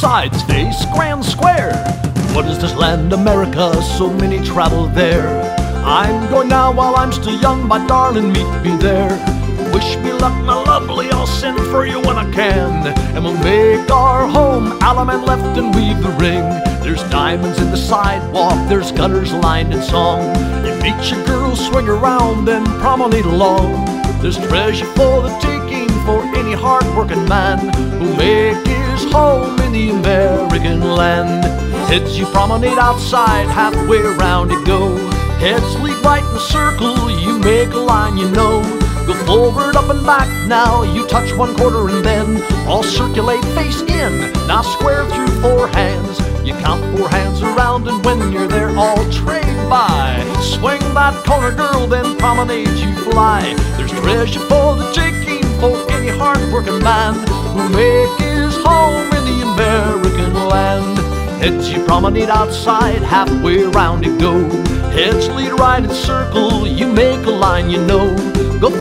sides face grand square. What is this land, America? So many travel there. I'm going now while I'm still young, my darling, meet me there. Wish me luck, my lovely, I'll send for you when I can. And we'll make our home, alum and left and weave the ring. There's diamonds in the sidewalk, there's gunners lined in song. You meet your girl, swing around, then promenade along. There's treasure for the taking for any hard-working man who'll make his home in the American land. Heads you promenade outside, halfway around you go. Heads lead right in a circle, you make a line, you know. Go forward, up and back, now you touch one quarter and then all circulate face in. Now square through four hands, you count four hands around, and when you're there all trade by. Swing that corner, girl, then promenade you fly. There's treasure for the taking for any hard-working man who'll make his home in the American land. Heads you promenade outside, halfway around you go. Heads lead right in a circle, you make a line, you know. Go